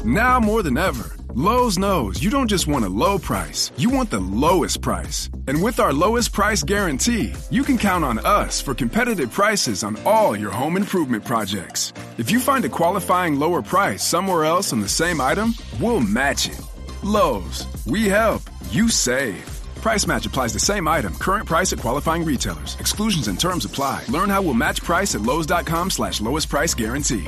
Now more than ever, Lowe's knows you don't just want a low price, you want the lowest price. And with our lowest price guarantee, you can count on us for competitive prices on all your home improvement projects. If you find a qualifying lower price somewhere else on the same item, we'll match it. Lowe's, we help, you save. Price match applies the same item, current price at qualifying retailers. Exclusions and terms apply. Learn how we'll match price at lowes.com/lowest price guarantee.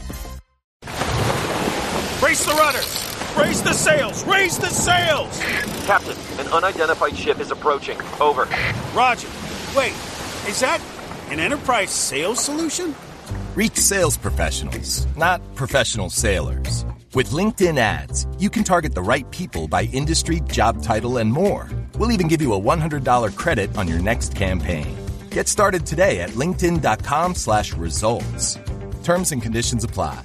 Brace the rudders! Raise the sails! Raise the sails! Captain, an unidentified ship is approaching. Over. Roger. Wait, is that an enterprise sales solution? Reach sales professionals, not professional sailors. With LinkedIn ads, you can target the right people by industry, job title, and more. We'll even give you a $100 credit on your next campaign. Get started today at linkedin.com/results. Terms and conditions apply.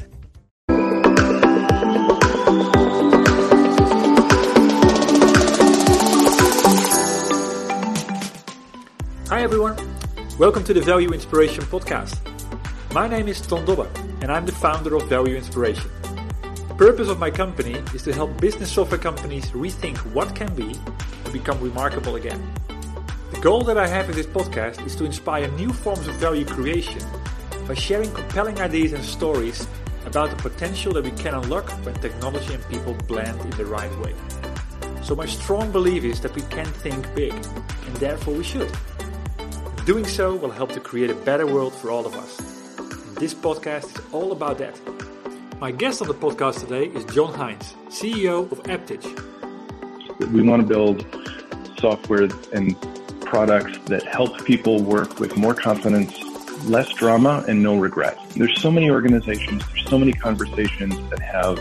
Hi everyone, welcome to the Value Inspiration podcast. My name is Ton Dobbe and I'm the founder of Value Inspiration. The purpose of my company is to help business software companies rethink what can be and become remarkable again. The goal that I have with this podcast is to inspire new forms of value creation by sharing compelling ideas and stories about the potential that we can unlock when technology and people blend in the right way. So my strong belief is that we can think big, and therefore we should. Doing so will help to create a better world for all of us. And this podcast is all about that. My guest on the podcast today is John Hines, CEO of Aptidge. We want to build software and products that help people work with more confidence, less drama, and no regret. There's so many organizations, there's so many conversations that have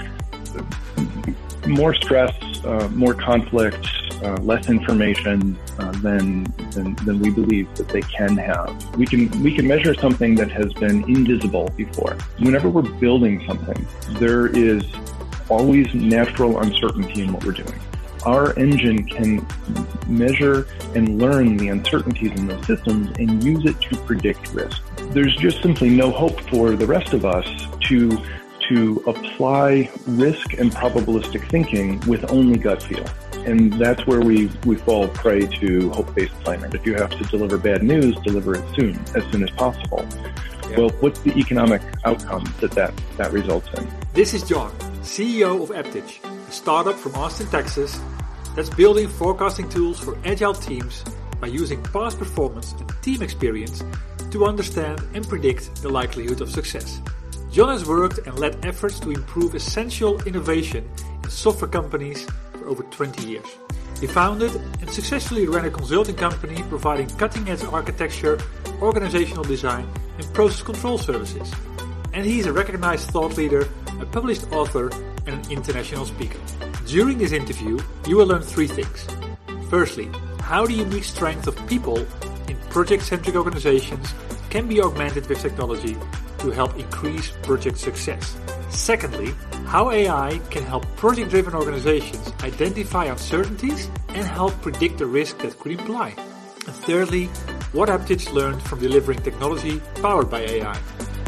more stress, more conflict, less information than we believe that they can have. We can measure something that has been invisible before. Whenever we're building something, there is always natural uncertainty in what we're doing. Our engine can measure and learn the uncertainties in those systems and use it to predict risk. There's just simply no hope for the rest of us to apply risk and probabilistic thinking with only gut feel. And that's where we fall prey to hope-based planning. If you have to deliver bad news, deliver it as soon as possible. Yeah. Well, what's the economic outcome that results in? This is John, CEO of Aptidge, a startup from Austin, Texas, that's building forecasting tools for agile teams by using past performance and team experience to understand and predict the likelihood of success. John has worked and led efforts to improve essential innovation in software companies for over 20 years. He founded and successfully ran a consulting company providing cutting-edge architecture, organizational design, and process control services. And he is a recognized thought leader, a published author, and an international speaker. During this interview, you will learn three things. Firstly, how the unique strength of people in project-centric organizations can be augmented with technology to help increase project success. Secondly, how AI can help project-driven organizations identify uncertainties and help predict the risk that could imply. And thirdly, what Aptidge learned from delivering technology powered by AI.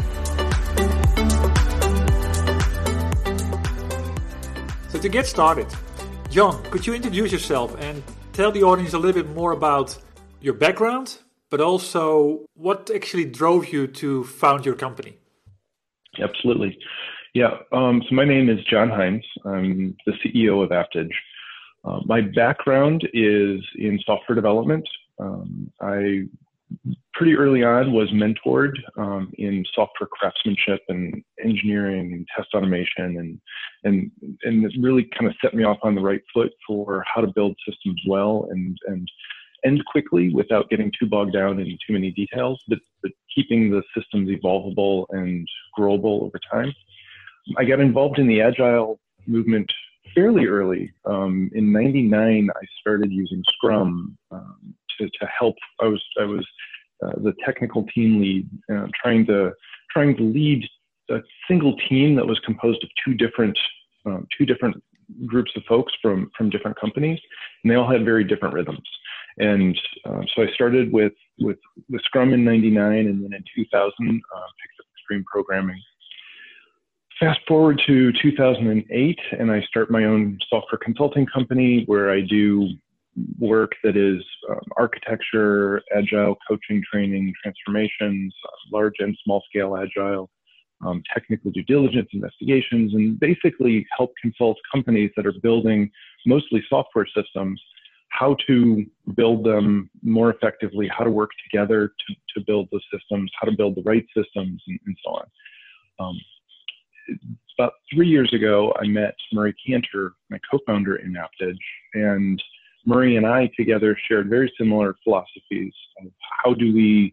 So to get started, John, could you introduce yourself and tell the audience a little bit more about your background, but also what actually drove you to found your company? Absolutely. Yeah. So my name is John Hines. I'm the CEO of Aptidge. My background is in software development. I pretty early on was mentored in software craftsmanship and engineering and test automation, and it really kind of set me off on the right foot for how to build systems well and end quickly without getting too bogged down in too many details, but keeping the systems evolvable and growable over time. I got involved in the Agile movement fairly early. In '99, I started using Scrum to help. I was the technical team lead, trying to lead a single team that was composed of two different groups of folks from different companies, and they all had very different rhythms. And so I started with Scrum in '99, and then in 2000 picked up Extreme Programming. Fast forward to 2008, and I start my own software consulting company where I do work that is architecture, agile coaching, training, transformations, large and small scale agile, technical due diligence investigations, and basically help consult companies that are building mostly software systems, how to build them more effectively, how to work together to build the systems, how to build the right systems, and so on. About 3 years ago, I met Murray Cantor, my co-founder in Aptage, and Murray and I together shared very similar philosophies of how do we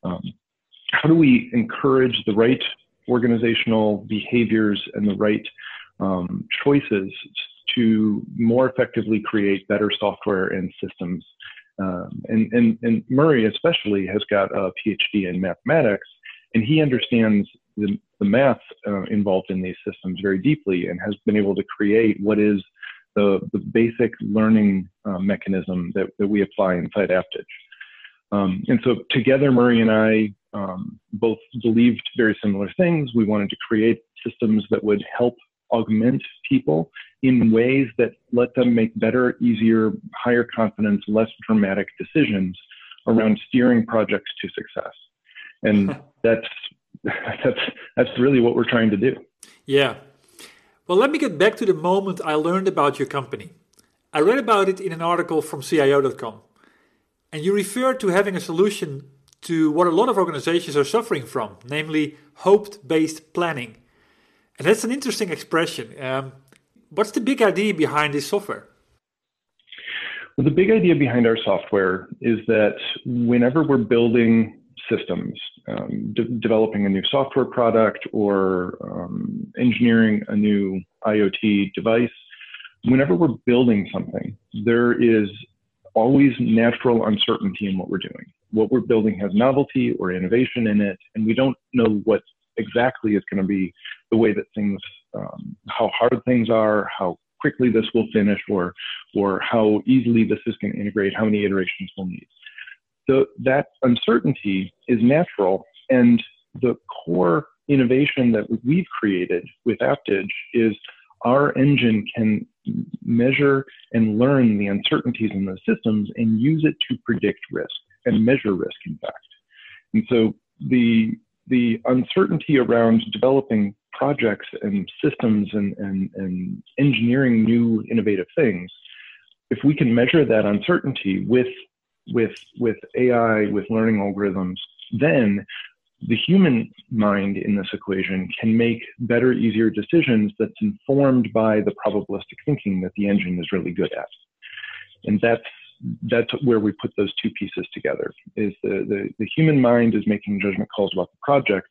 encourage the right organizational behaviors and the right choices to more effectively create better software and systems. And Murray especially has got a PhD in mathematics, and he understands the math involved in these systems very deeply and has been able to create what is the basic learning mechanism that we apply inside Aptage. And so together, Murray and I both believed very similar things. We wanted to create systems that would help augment people in ways that let them make better, easier, higher confidence, less dramatic decisions around steering projects to success. And that's really what we're trying to do. Yeah. Well, let me get back to the moment I learned about your company. I read about it in an article from CIO.com. And you referred to having a solution to what a lot of organizations are suffering from, namely hope-based planning. And that's an interesting expression. What's the big idea behind this software? Well, the big idea behind our software is that whenever we're building systems, developing a new software product or engineering a new IoT device, whenever we're building something, there is always natural uncertainty in what we're doing. What we're building has novelty or innovation in it, and we don't know what exactly is going to be the way that things, how hard things are, how quickly this will finish, or how easily this is going to integrate, how many iterations we'll need. So that uncertainty is natural, and the core innovation that we've created with Aptage is our engine can measure and learn the uncertainties in those systems and use it to predict risk and measure risk, in fact. And so the uncertainty around developing projects and systems and engineering new innovative things, if we can measure that uncertainty with AI, with learning algorithms, then the human mind in this equation can make better, easier decisions that's informed by the probabilistic thinking that the engine is really good at. And that's where we put those two pieces together, is the human mind is making judgment calls about the project.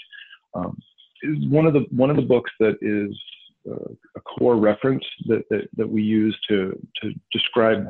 One of the books that is a core reference that we use to describe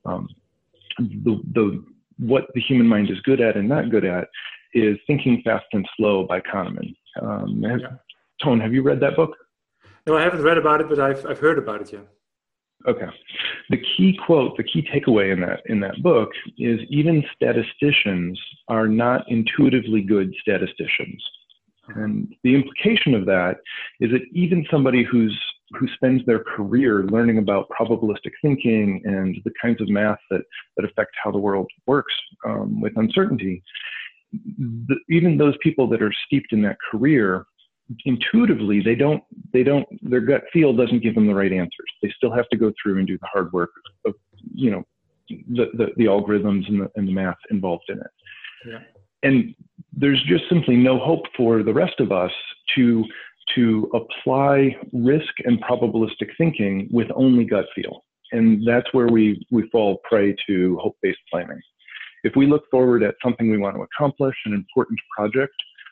what the human mind is good at and not good at is Thinking Fast and Slow by Kahneman. Tone, have you read that book? No, I haven't read about it, but I've heard about it, yeah. Okay. The key quote, the key takeaway in that book is even statisticians are not intuitively good statisticians. And the implication of that is that even somebody who spends their career learning about probabilistic thinking and the kinds of math that affect how the world works with uncertainty, even those people that are steeped in that career, intuitively, their gut feel doesn't give them the right answers. They still have to go through and do the hard work of, the algorithms and the math involved in it. Yeah. And there's just simply no hope for the rest of us to apply risk and probabilistic thinking with only gut feel. And that's where we fall prey to hope-based planning. If we look forward at something we want to accomplish, an important project,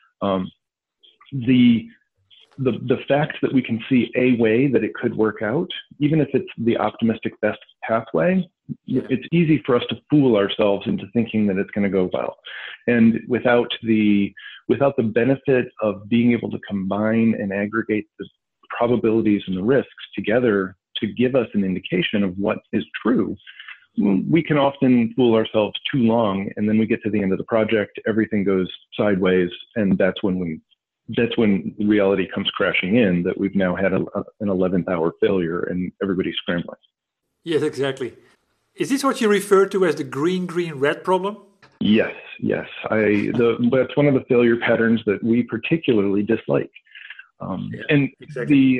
the fact that we can see a way that it could work out, even if it's the optimistic best pathway, it's easy for us to fool ourselves into thinking that it's going to go well. And without the benefit of being able to combine and aggregate the probabilities and the risks together to give us an indication of what is true, we can often fool ourselves too long, and then we get to the end of the project, everything goes sideways, and that's when we that's when reality comes crashing in, that we've now had an 11th hour failure and everybody's scrambling. Yes, exactly. Is this what you refer to as the green-green-red problem? Yes. That's one of the failure patterns that we particularly dislike. And exactly.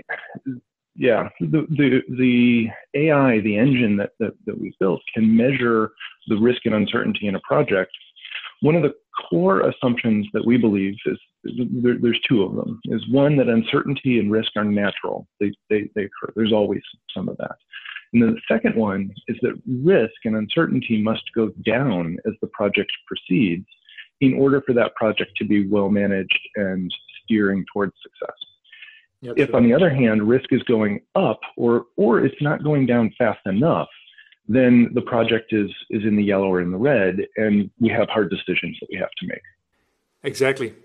the AI, the engine that we've built, can measure the risk and uncertainty in a project. One of the core assumptions that we believe is there's two of them. Is one, that uncertainty and risk are natural. They occur. There's always some of that. And then the second one is that risk and uncertainty must go down as the project proceeds in order for that project to be well managed and steering towards success. Yep, if, on the other hand, risk is going up or it's not going down fast enough, then the project is in the yellow or in the red, and we have hard decisions that we have to make. Exactly.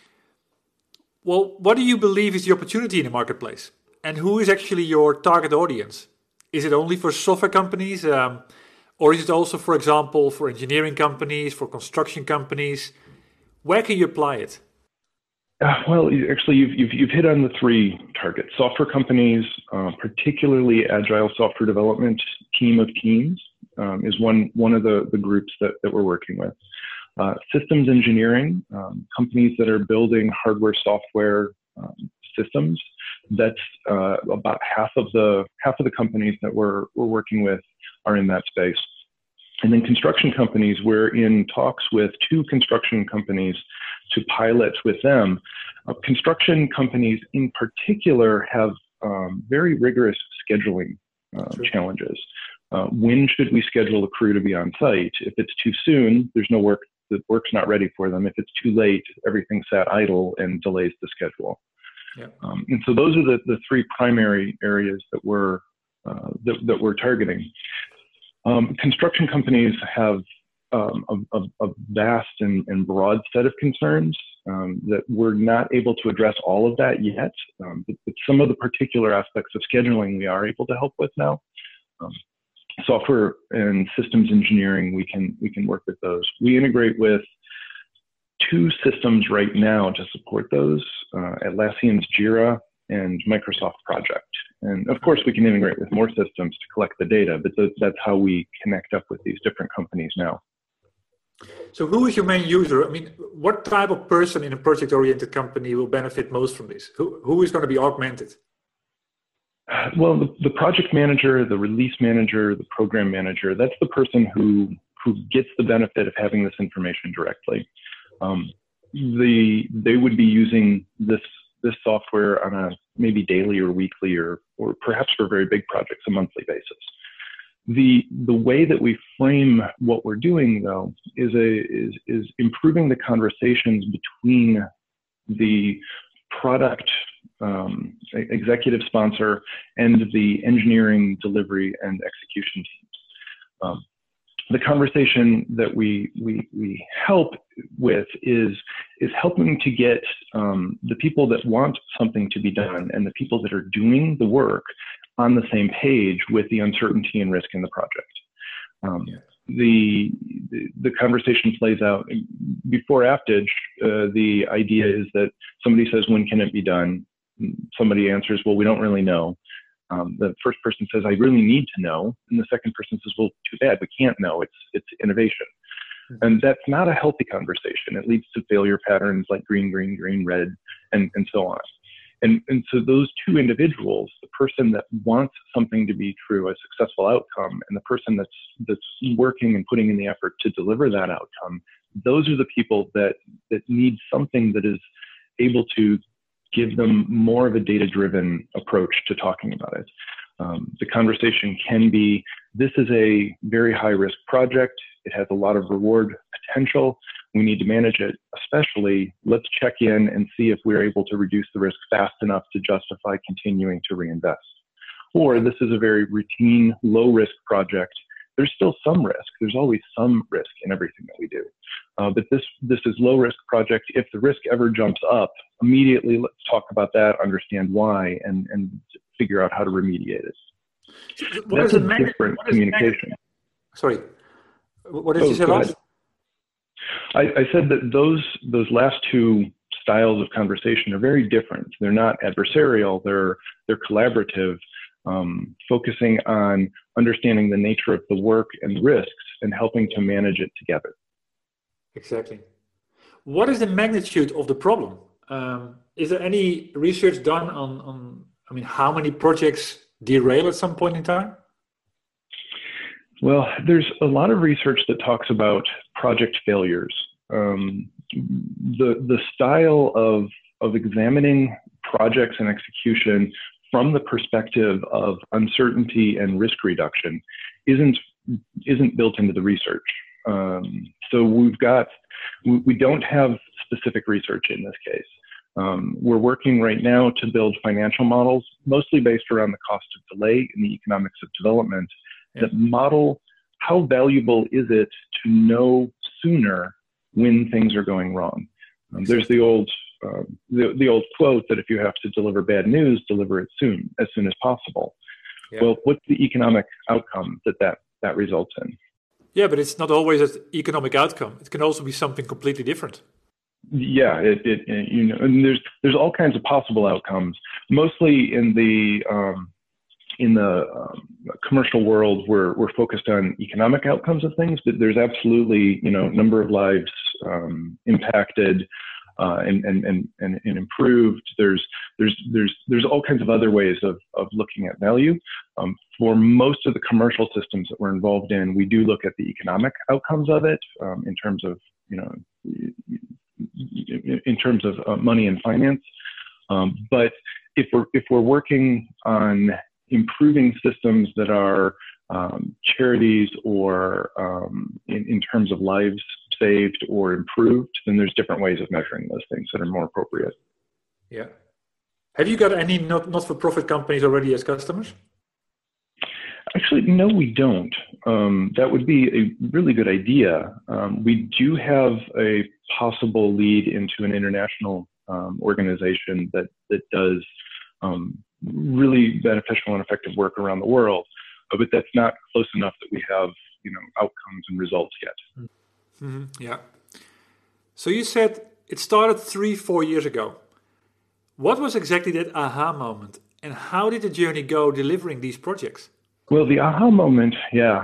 Well, what do you believe is the opportunity in the marketplace? And who is actually your target audience? Is it only for software companies? Or is it also, for example, for engineering companies, for construction companies? Where can you apply it? Well, actually, you've hit on the three targets. Software companies, particularly agile software development team of teams, is one of the groups that we're working with. Systems engineering, companies that are building hardware, software systems. That's about half of the companies that we're working with are in that space. And then construction companies, we're in talks with 2 construction companies to pilot with them. Construction companies in particular have very rigorous scheduling challenges. When should we schedule a crew to be on site? If it's too soon, there's no work, the work's not ready for them. If it's too late, everything sat idle and delays the schedule. Yeah. And so those are the 3 primary areas that we're targeting. Construction companies have a vast and broad set of concerns that we're not able to address all of that yet. But some of the particular aspects of scheduling we are able to help with now. Software and systems engineering, we can work with those. We integrate with 2 systems right now to support those, Atlassian's Jira and Microsoft Project. And of course, we can integrate with more systems to collect the data, but that's how we connect up with these different companies now. So who is your main user? I mean, what type of person in a project-oriented company will benefit most from this? Who is going to be augmented? Well, the project manager, the release manager, the program manager, that's the person who gets the benefit of having this information directly. They would be using this software on a maybe daily or weekly or perhaps for very big projects, a monthly basis. The way that we frame what we're doing, though, is improving the conversations between the product executive sponsor and the engineering, delivery, and execution teams. The conversation that we help with is helping to get the people that want something to be done and the people that are doing the work on the same page with the uncertainty and risk in the project. The conversation plays out before Aptage. The idea is that somebody says, when can it be done? Somebody answers, well, we don't really know. The first person says, I really need to know. And the second person says, well, too bad, we can't know. It's innovation. Mm-hmm. And that's not a healthy conversation. It leads to failure patterns like green, green, green, red, and so on. And so those 2 individuals, the person that wants something to be true, a successful outcome, and the person that's working and putting in the effort to deliver that outcome, those are the people that need something that is able to give them more of a data-driven approach to talking about it. The conversation can be, this is a very high-risk project. It has a lot of reward potential. We need to manage it. Especially, let's check in and see if we're able to reduce the risk fast enough to justify continuing to reinvest. Or this is a very routine, low-risk project. There's still some risk. There's always some risk in everything that we do. But this is low-risk project. If the risk ever jumps up, immediately let's talk about that, understand why, and figure out how to remediate it. That's a different communication. Sorry, what did you say last? I said that those last 2 styles of conversation are very different. They're not adversarial. They're collaborative, focusing on understanding the nature of the work and risks and helping to manage it together. Exactly. What is the magnitude of the problem? Is there any research done on how many projects derail at some point in time? Well, there's a lot of research that talks about project failures. The style of examining projects and execution from the perspective of uncertainty and risk reduction isn't built into the research. So we don't have specific research in this case. We're working right now to build financial models, mostly based around the cost of delay and the economics of development, that model how valuable is it to know sooner when things are going wrong. There's the old quote that if you have to deliver bad news, deliver it as soon as possible. Yeah. Well, what's the economic outcome that results in? Yeah, but it's not always an economic outcome. It can also be something completely different. Yeah, and there's all kinds of possible outcomes. Mostly in the commercial world, we're focused on economic outcomes of things, but there's absolutely number of lives impacted and improved. There's all kinds of other ways of looking at value. For most of the commercial systems that we're involved in, we do look at the economic outcomes of it in terms of money and finance. But if we're working on improving systems that are charities or in terms of lives saved or improved, then there's different ways of measuring those things that are more appropriate. Yeah. Have you got any not-for-profit companies already as customers? Actually, no, we don't. That would be a really good idea. We do have a possible lead into an international organization that does really beneficial and effective work around the world, but that's not close enough that we have outcomes and results yet. Mm-hmm. Yeah. So you said it started 3-4 years ago. What was exactly that aha moment, and how did the journey go delivering these projects? Well, the aha moment, yeah.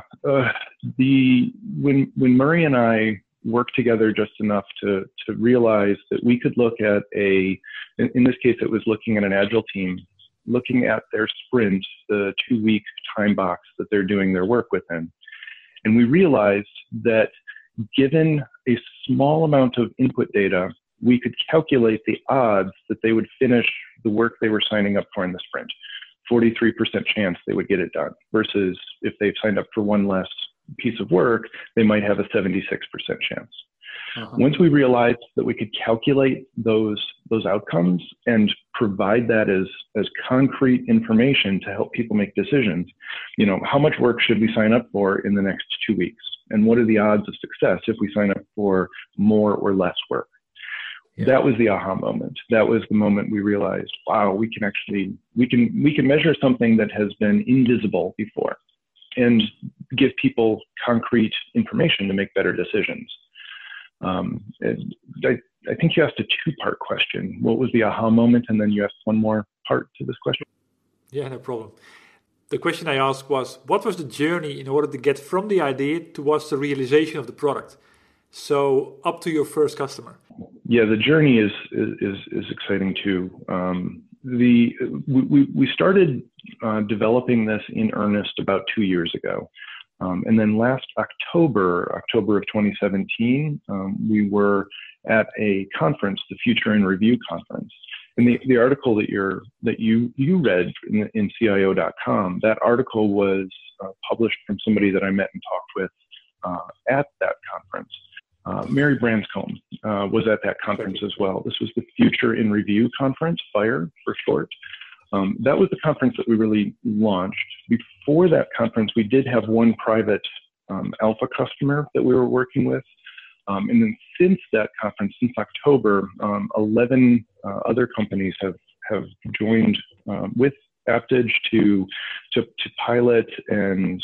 When Murray and I worked together just enough to realize that we could look at in this case, it was looking at an agile team, looking at their sprint, the 2-week time box that they're doing their work within. And we realized that given a small amount of input data, we could calculate the odds that they would finish the work they were signing up for in the sprint. 43% chance they would get it done, versus if they've signed up for one less piece of work, they might have a 76% chance. Uh-huh. Once we realized that we could calculate those outcomes and provide that as concrete information to help people make decisions, how much work should we sign up for in the next 2 weeks? And what are the odds of success if we sign up for more or less work? Yeah. That was the aha moment. That was the moment we realized, wow, we can measure something that has been invisible before and give people concrete information to make better decisions. I think you asked a 2-part question. What was the aha moment? And then you asked one more part to this question. Yeah, no problem. The question I asked was, what was the journey in order to get from the idea towards the realization of the product? So up to your first customer. Yeah, the journey is exciting too. We started developing this in earnest about 2 years ago. And then last October of 2017, we were at a conference, the Future in Review conference. And the article that you read in CIO.com, that article was published from somebody that I met and talked with at that conference. Mary Branscombe was at that conference as well. This was the Future in Review conference, FIRE for short. That was the conference that we really launched. Before that conference, we did have one private alpha customer that we were working with. And then since that conference, since October, 11 other companies have joined with Aptage to pilot and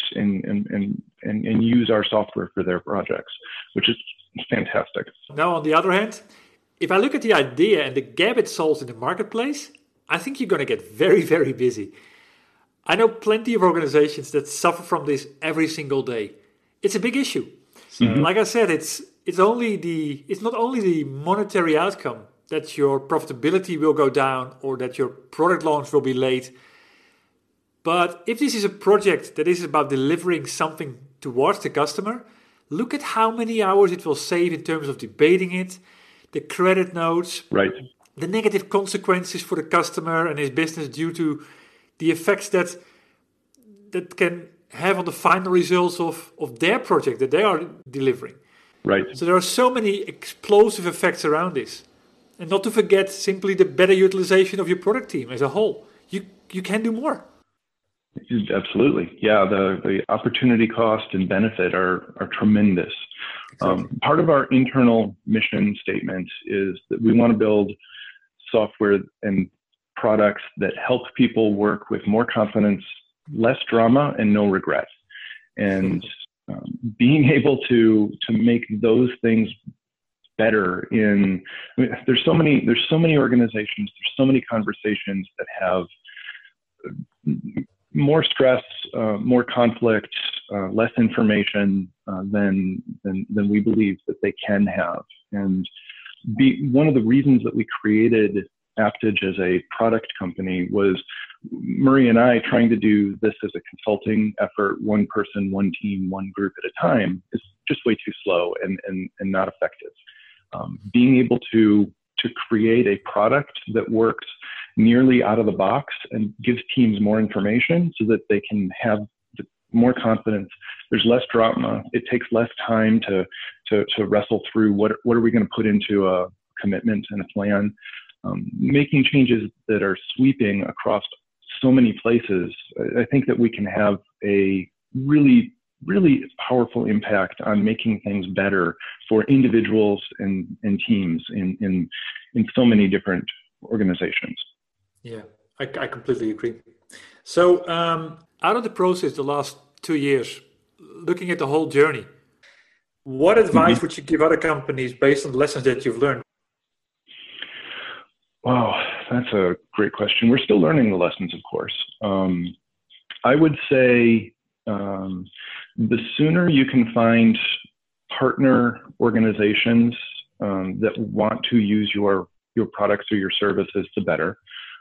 use our software for their projects, which is fantastic. Now, on the other hand, if I look at the idea and the gap it solves in the marketplace, I think you're going to get very, very busy. I know plenty of organizations that suffer from this every single day. It's a big issue. Like I said, it's not only the monetary outcome that your profitability will go down or that your product launch will be late. But if this is a project that is about delivering something towards the customer, look at how many hours it will save in terms of debating it, the credit notes, right, the negative consequences for the customer and his business due to the effects that can have on the final results of their project that they are delivering. Right. So there are so many explosive effects around this. And not to forget simply the better utilization of your product team as a whole. You can do more. Absolutely. Yeah, the opportunity cost and benefit are tremendous. Exactly. Part of our internal mission statement is that we want to build software and products that help people work with more confidence, less drama, and no regret. And being able to make those things better there's so many organizations, there's so many conversations that have more stress, more conflict, less information than we believe that they can have. And one of the reasons that we created Aptedge as a product company was Murray and I trying to do this as a consulting effort, one person, one team, one group at a time, is just way too slow and not effective. Being able to create a product that works nearly out of the box and gives teams more information so that they can have more confidence. There's less drama. It takes less time to wrestle through what are we going to put into a commitment and a plan. Making changes that are sweeping across so many places, I think that we can have a really, really powerful impact on making things better for individuals and teams in so many different organizations. Yeah, I completely agree. So out of the process the last 2 years, looking at the whole journey, what advice would you give other companies based on the lessons that you've learned? Wow, that's a great question. We're still learning the lessons, of course. I would say the sooner you can find partner organizations that want to use your products or your services, the better.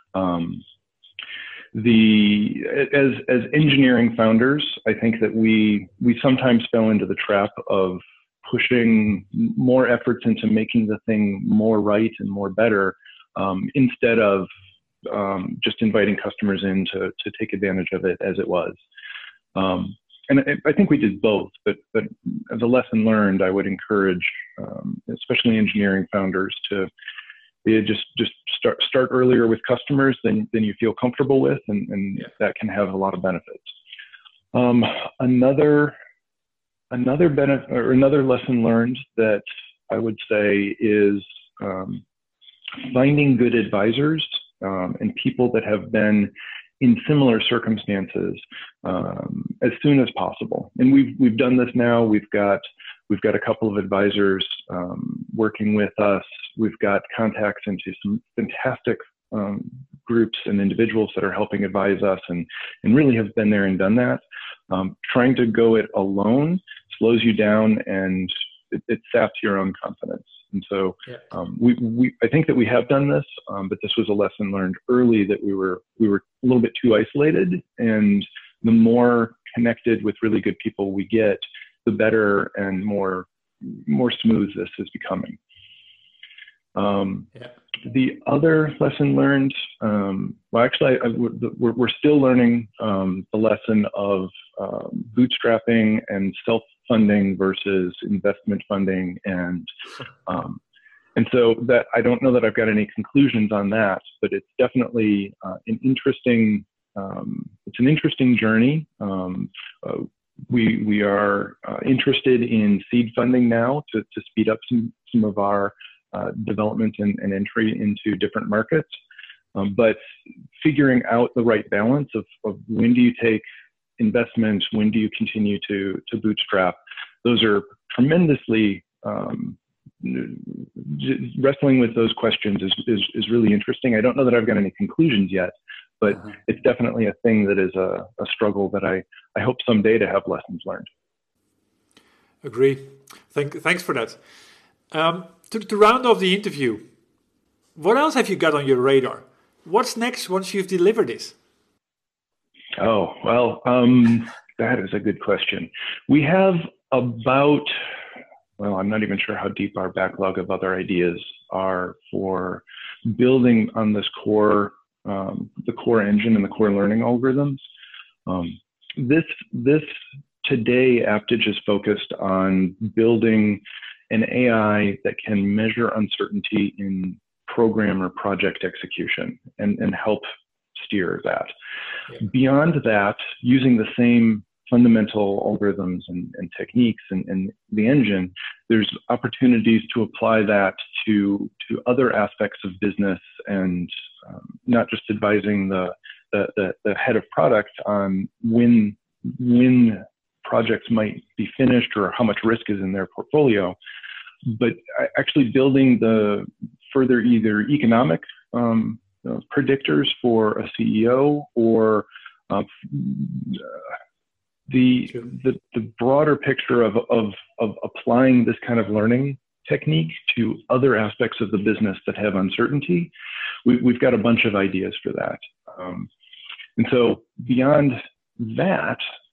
As engineering founders, I think that we sometimes fell into the trap of pushing more efforts into making the thing more right and more better, instead of just inviting customers in to take advantage of it as it was. And I think we did both, but as a lesson learned, I would encourage, especially engineering founders, to just start earlier with customers than you feel comfortable with, and that can have a lot of benefits. Another benefit or another lesson learned that I would say is finding good advisors and people that have been in similar circumstances as soon as possible. And we've done this now. We've got a couple of advisors working with us. We've got contacts into some fantastic groups and individuals that are helping advise us and really have been there and done that. Trying to go it alone slows you down, and it saps your own confidence. And so I think that we have done this, but this was a lesson learned early that we were a little bit too isolated, and the more connected with really good people we get, the better and more smooth this is becoming. The other lesson learned, well, actually, we're still learning the lesson of bootstrapping and self-funding versus investment funding, and so that I don't know that I've got any conclusions on that, but it's definitely an interesting journey. We are interested in seed funding now to speed up some of our development and entry into different markets. But figuring out the right balance of when do you take investment, when do you continue to bootstrap, those are tremendously wrestling with those questions is really interesting. I don't know that I've got any conclusions yet, but it's definitely a thing that is a struggle that I hope someday to have lessons learned. Agree. Thanks for that. To round off the interview, what else have you got on your radar? What's next once you've delivered this? Oh, well, that is a good question. We have I'm not even sure how deep our backlog of other ideas are for building on this core, the core engine and the core learning algorithms. This today, Aptedge is focused on building an AI that can measure uncertainty in program or project execution and help steer that. Yeah. Beyond that, using the same fundamental algorithms and techniques and the engine, there's opportunities to apply that to other aspects of business and not just advising the head of product on when projects might be finished or how much risk is in their portfolio, but actually building the further either economic predictors for a CEO or the broader picture of applying this kind of learning technique to other aspects of the business that have uncertainty. We've got a bunch of ideas for that. And so beyond that,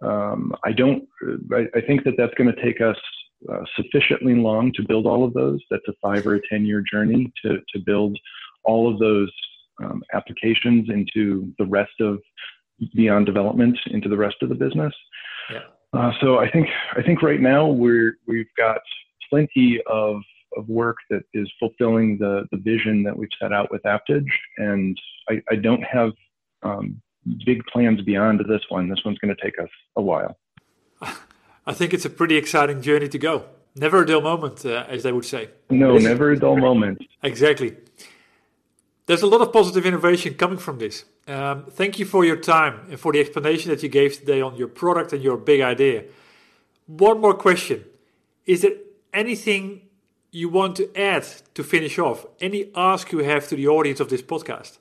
I think that's going to take us sufficiently long to build all of those. That's a 5 or a 10-year journey to build all of those applications into the rest of beyond development into the rest of the business. Yeah. So I think right now we've got plenty of work that is fulfilling the vision that we've set out with Aptedge, and I don't have big plans beyond this one. This one's going to take us a while. I think it's a pretty exciting journey to go. Never a dull moment, as they would say. No, never a dull moment. Exactly. There's a lot of positive innovation coming from this. Thank you for your time and for the explanation that you gave today on your product and your big idea. One more question. Is there anything you want to add to finish off? Any ask you have to the audience of this podcast?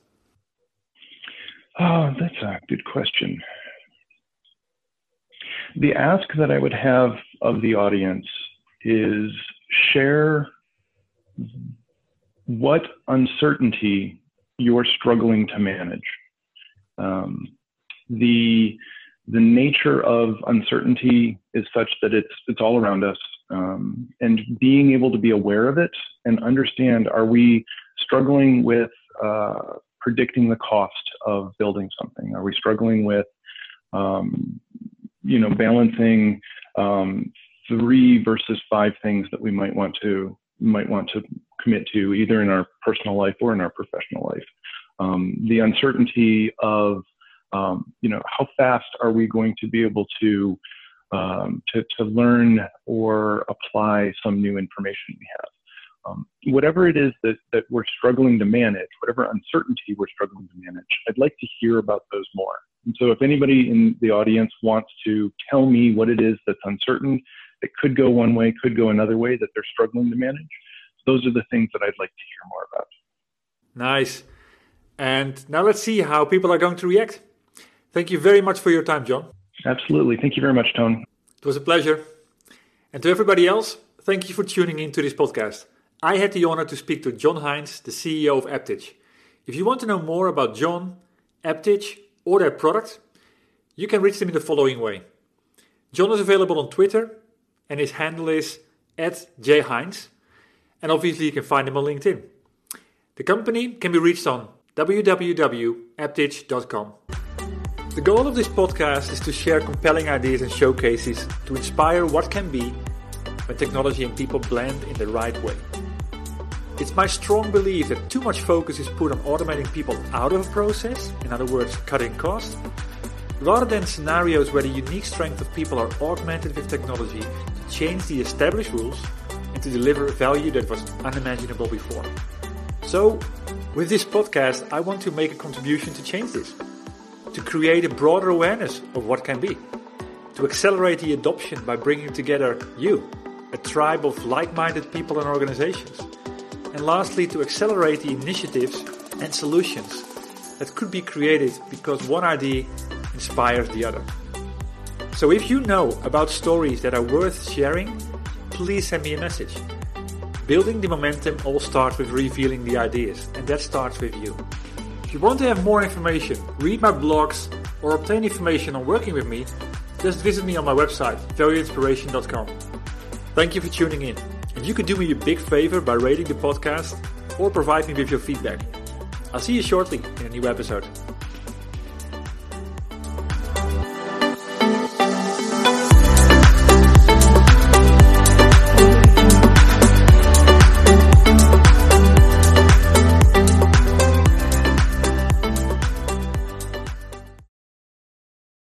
Oh, that's a good question. The ask that I would have of the audience is share what uncertainty you're struggling to manage. The nature of uncertainty is such that it's all around us, and being able to be aware of it and understand, are we struggling with predicting the cost of building something? Are we struggling with balancing 3 versus 5 things that we might want to commit to, either in our personal life or in our professional life? The uncertainty of how fast are we going to be able to learn or apply some new information we have? Whatever it is that we're struggling to manage, whatever uncertainty we're struggling to manage, I'd like to hear about those more. And so if anybody in the audience wants to tell me what it is that's uncertain, that could go one way, could go another way, that they're struggling to manage, those are the things that I'd like to hear more about. Nice. And now let's see how people are going to react. Thank you very much for your time, John. Absolutely. Thank you very much, Tone. It was a pleasure. And to everybody else, thank you for tuning in to this podcast. I had the honor to speak to John Hines, the CEO of Aptedge. If you want to know more about John, Aptedge, or their product, you can reach them in the following way. John is available on Twitter, and his handle is @jhines. And obviously you can find him on LinkedIn. The company can be reached on www.aptedge.com. The goal of this podcast is to share compelling ideas and showcases to inspire what can be when technology and people blend in the right way. It's my strong belief that too much focus is put on automating people out of a process, in other words, cutting costs, rather than scenarios where the unique strength of people are augmented with technology to change the established rules and to deliver value that was unimaginable before. So, with this podcast, I want to make a contribution to change this, to create a broader awareness of what can be, to accelerate the adoption by bringing together you, a tribe of like-minded people and organizations. And lastly, to accelerate the initiatives and solutions that could be created because one idea inspires the other. So if you know about stories that are worth sharing, please send me a message. Building the momentum all starts with revealing the ideas, and that starts with you. If you want to have more information, read my blogs, or obtain information on working with me, just visit me on my website, valueinspiration.com. Thank you for tuning in. And you could do me a big favor by rating the podcast or provide me with your feedback. I'll see you shortly in a new episode.